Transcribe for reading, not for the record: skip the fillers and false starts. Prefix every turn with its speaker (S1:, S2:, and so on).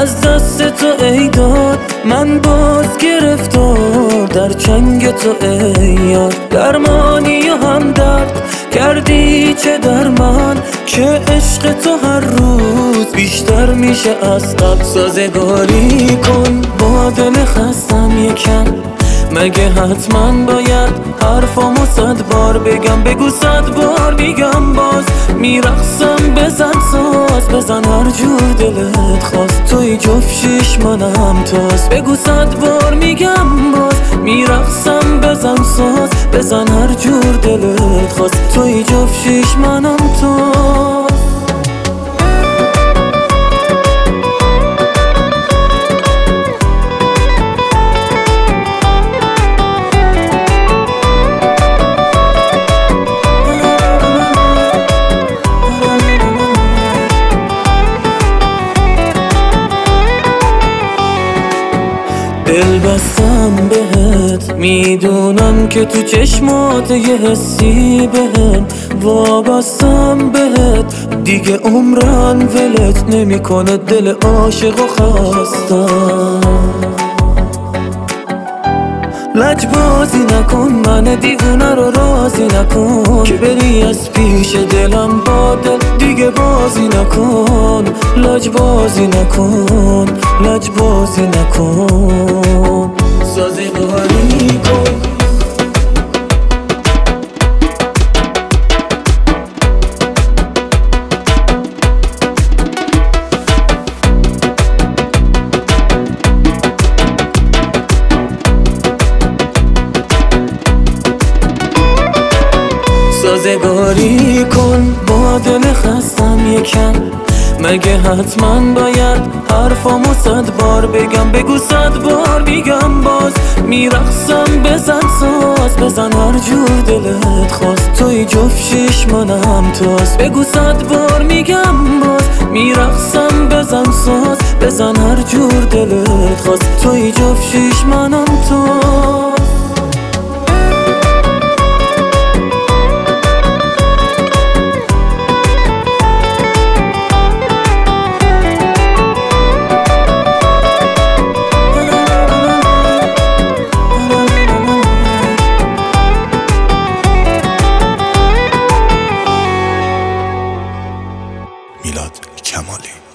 S1: از دست تو ای داد من باز گرفتار، در چنگ تو ای یار درمانی و هم درد کردی چه در من که عشق تو هر روز بیشتر میشه از قبل. سازگاری کن با دل خستم یکم، مگه حتما باید حرفامو 100 بار بگم؟ بگو 100 بار میگم باز میرقصم. بزن ساز بزن هر جور دلت خواست، توی جفت شیش منم توست. بگو 100 بار میگم باز میرقصم. بزن ساز بزن هر جور دلت خواست، توی جفت شیش منم توست. دل بستم بهت، میدونم که تو چشمات یه حسی بهم وابستم بهت. دیگه عمرم ولت نمیکنه، دل عاشق و خستم. لجبازی نکن من دیوونه رو راضی نکن، که بری از پیش دلم با دل دیگه بازی نکن. لجبازی نکن لجبازی نکن، سازگاری کن. سازگاری کن با دل خستم یکم، مگه حتما باید حرفامو 100 بار بگم؟ بگو 100 بار میگم باز میرقصم. بزن ساز بزن هر جور دلت خواست، توی جفت شیش منم توست. بگو 100 بار میگم باز میرقصم. بزن ساز بزن هر جور دلت خواست، توی جفت شیش منم توست.
S2: میلاد کمالی.